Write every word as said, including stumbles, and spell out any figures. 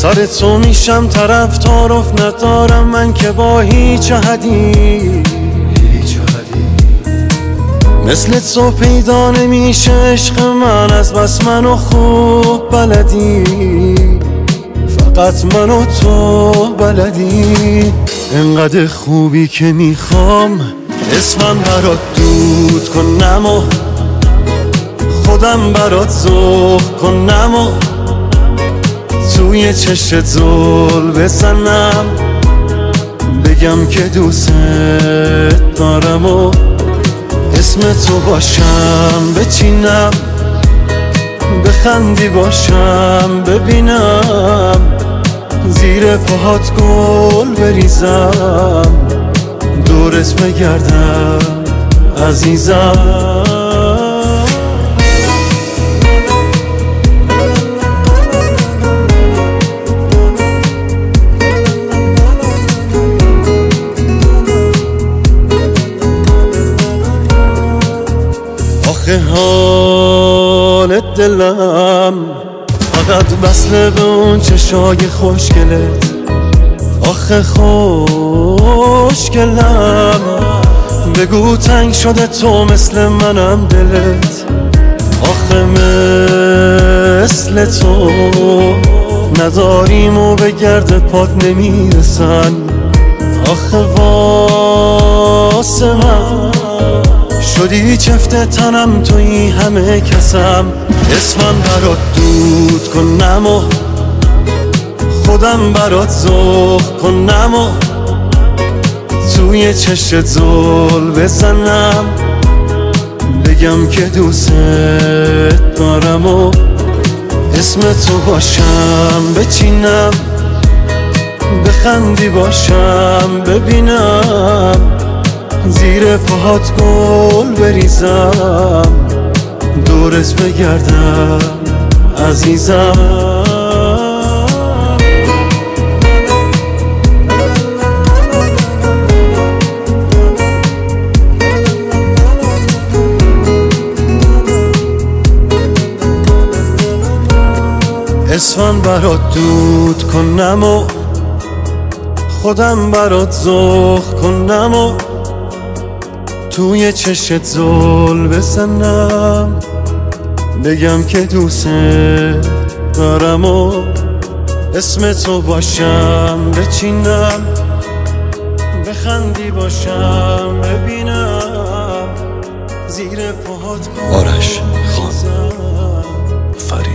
سر تو میشم طرفدار ندارم من که با هیچ احدی مثل تو پیدا نمیشه عشق من از بس منو خوب بلدی فقط من و تو بلدی انقدر خوبی که میخوام اسمم برات دود کنم و خودم برات ذوق کنم و توی چشت زل بزنم بگم که دوست دارم و اسم تو باشم بچینم بخندی باشم ببینم زیر پاهات گل بریزم دورت بگردم عزیزم آخه حال دلم فقط وصله به اون چشای خوشگلت آخه خوشگلم بگو تنگ شده تو مثل منم دلت آخه مثل تو نداریم و به گرد پات نمیرسن آخه واسه من شدی چفت تنم توی همه کسم اسمم برات دود کنم و خودم برات ذوق کنم و توی چشت زل بزنم بگم که دوست دارم و اسم تو باشم بچینم بخندی باشم ببینم زیر پاهات گل بریزم دورت بگردم عزیزم اسمم برات دود کنم و خودم برات ذوق کنم و توی چشت زل بزنم بگم که دوست دارم و اسم تو باشم بچینم بخندی باشم ببینم زیر پاهات آرش خان فرید